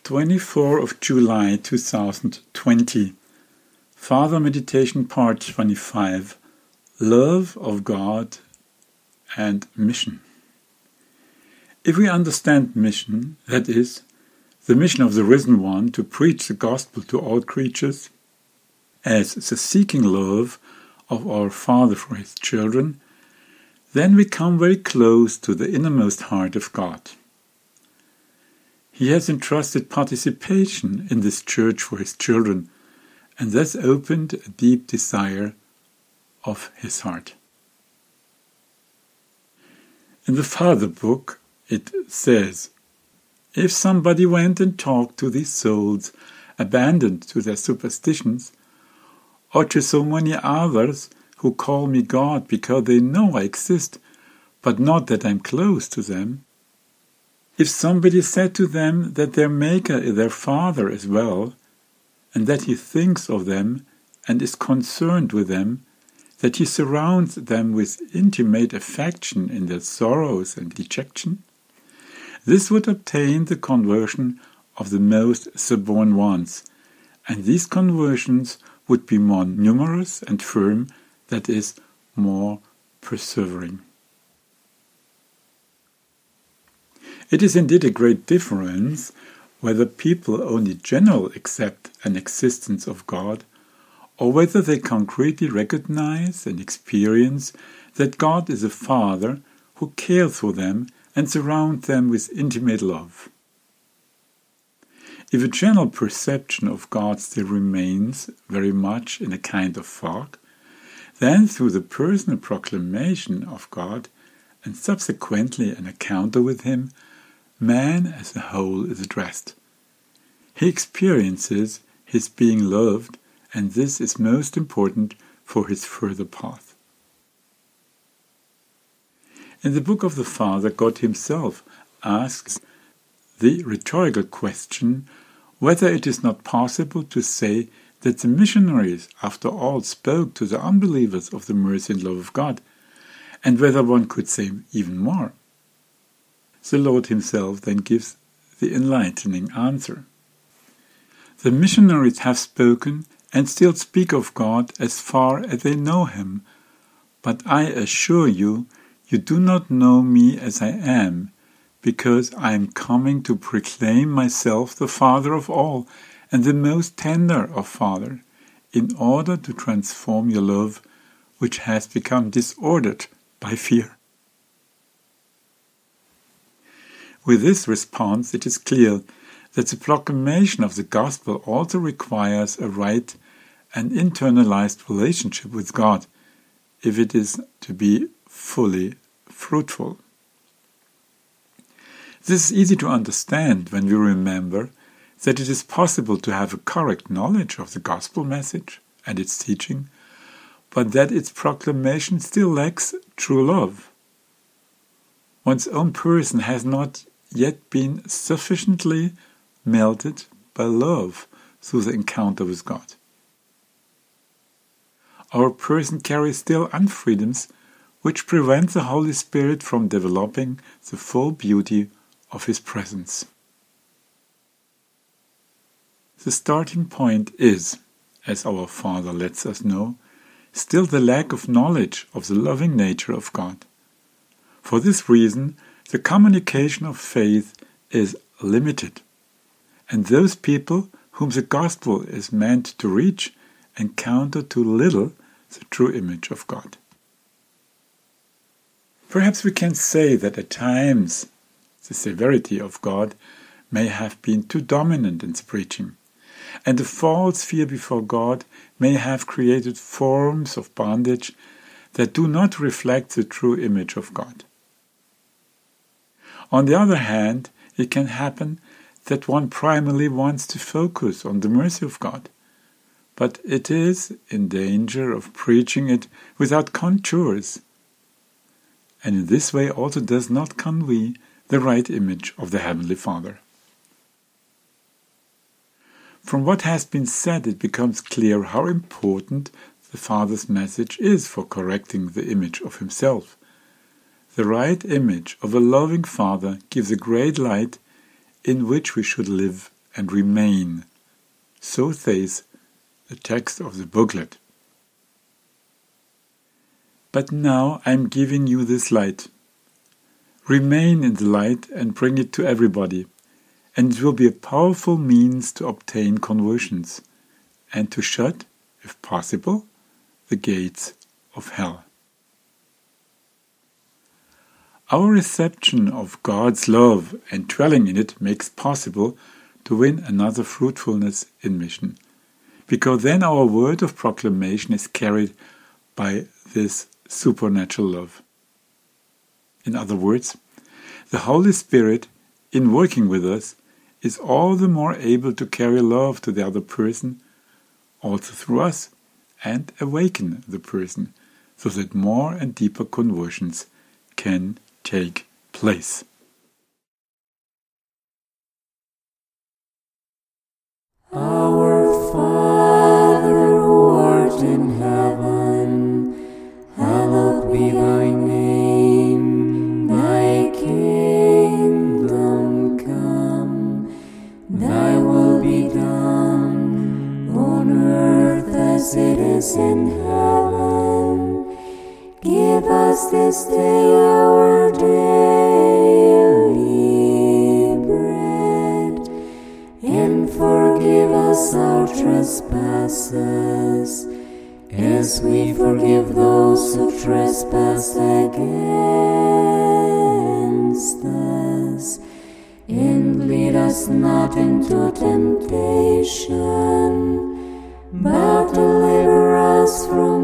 24 of July 2020. Father Meditation Part 25. Love of God and Mission. If we understand mission, that is, the mission of the Risen One to preach the gospel to all creatures, as the seeking love of our Father for His children, then we come very close to the innermost heart of God. He has entrusted participation in this church for His children, and thus opened a deep desire of His heart. In the Father book it says, "If somebody went and talked to these souls abandoned to their superstitions, or to so many others who call me God because they know I exist, but not that I'm close to them, if somebody said to them that their Maker is their Father as well, and that He thinks of them and is concerned with them, that He surrounds them with intimate affection in their sorrows and dejection, this would obtain the conversion of the most suborn ones, and these conversions would be more numerous and firm, that is, more persevering." It is indeed a great difference whether people only generally accept an existence of God, or whether they concretely recognize and experience that God is a Father who cares for them and surrounds them with intimate love. If a general perception of God still remains very much in a kind of fog, then through the personal proclamation of God, and subsequently an encounter with Him, man as a whole is addressed. He experiences his being loved, and this is most important for his further path. In the book of the Father, God Himself asks the rhetorical question whether it is not possible to say that the missionaries, after all, spoke to the unbelievers of the mercy and love of God, and whether one could say even more. The Lord Himself then gives the enlightening answer. The missionaries have spoken and still speak of God as far as they know Him, but I assure you, you do not know me as I am, because I am coming to proclaim myself the Father of all and the most tender of Father, in order to transform your love, which has become disordered by fear. With this response, it is clear that the proclamation of the gospel also requires a right and internalized relationship with God, if it is to be fully fruitful. This is easy to understand when we remember that it is possible to have a correct knowledge of the gospel message and its teaching, but that its proclamation still lacks true love. One's own person has not yet been sufficiently melted by love through the encounter with God. Our person carries still unfreedoms which prevent the Holy Spirit from developing the full beauty of His presence. The starting point is, as our Father lets us know, still the lack of knowledge of the loving nature of God. For this reason, the communication of faith is limited, and those people whom the gospel is meant to reach encounter too little the true image of God. Perhaps we can say that at times the severity of God may have been too dominant in the preaching, and the false fear before God may have created forms of bondage that do not reflect the true image of God. On the other hand, it can happen that one primarily wants to focus on the mercy of God, but it is in danger of preaching it without contours, and in this way also does not convey the right image of the Heavenly Father. From what has been said, it becomes clear how important the Father's message is for correcting the image of Himself. The right image of a loving Father gives a great light in which we should live and remain. So says the text of the booklet. But now I am giving you this light. Remain in the light and bring it to everybody, and it will be a powerful means to obtain conversions and to shut, if possible, the gates of hell. Our reception of God's love and dwelling in it makes possible to win another fruitfulness in mission, because then our word of proclamation is carried by this supernatural love. In other words, the Holy Spirit, in working with us, is all the more able to carry love to the other person, also through us, and awaken the person, so that more and deeper conversions can take place. Our Father who art in heaven, hallowed be thy name. Thy kingdom come, thy will be done, on earth as it is in heaven. Give us this day our daily bread, and forgive us our trespasses, as we forgive those who trespass against us. And lead us not into temptation, but deliver us from